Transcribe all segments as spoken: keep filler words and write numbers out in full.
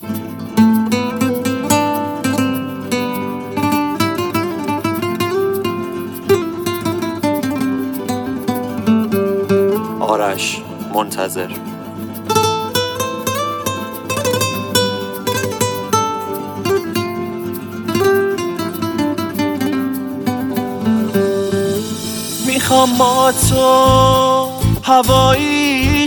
آرش منتظر. میخوام با تو هوایی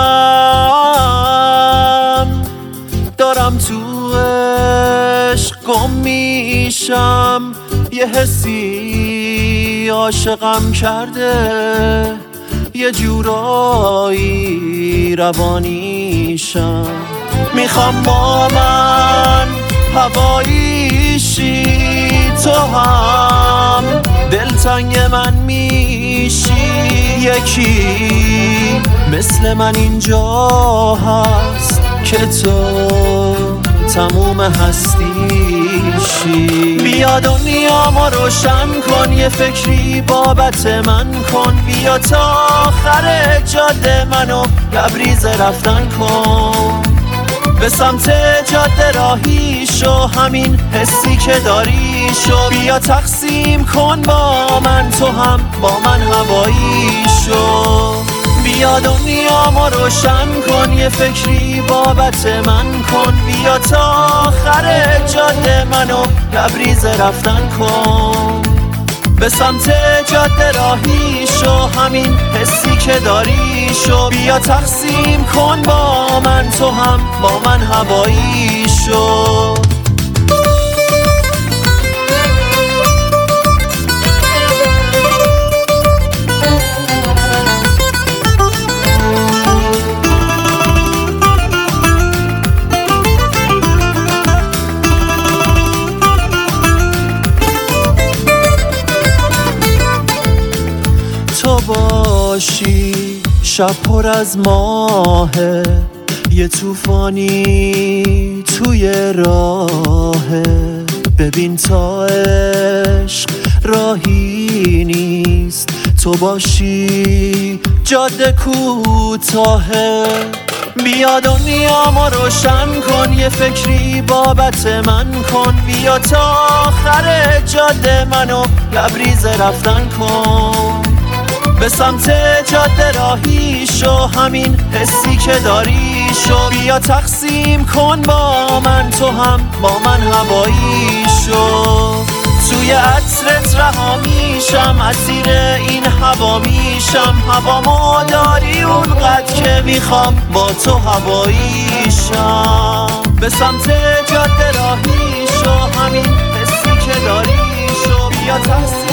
شم، دارم تو عشق گم میشم، یه حسی عاشقم کرده، یه جورایی روانیشم. میخوام با من هوایی شی، تو هم دلتنگ من میشی، یکی مثل من اینجا هست که تو تموم هستیشی. بیا دنیامو روشن کن، یه فکری بابت من کن، بیا تا آخر جاده منو لبریز رفتن کن، به سمت جاده راهی شو، همین حسی که داری شو، بیا تقسیم کن با من، تو هم با من هوایی شو. بیا دنیامو روشن کن، یه فکری بابت من کن، بیا تا آخر جاده منو لبریز رفتن کن، به سمت جاده راهی شو، همین حسی که داری شو، بیا تقسیم کن با من، تو هم با من هوایی شو. تو باشی شب پر از ماهه، یه طوفانی توی راهه، ببین تا عشق راهی نیست، تو باشی جاده کوتاهه. بیا دنیامو روشن کن، یه فکری بابت من کن، بیا تا آخر جاده منو لبریز رفتن کن، به سمت جاده راهی شو، همین حسی که داری شو، بیا تقسیم کن با من، تو هم با من هوایی شو. توی عطرت رها میشم، اسیر این هوا میشم، هوامو داری اونقدر که میخوام با تو هوایی شم، به سمت جاده راهی شو، همین حسی که داری شو، بیا تقسیم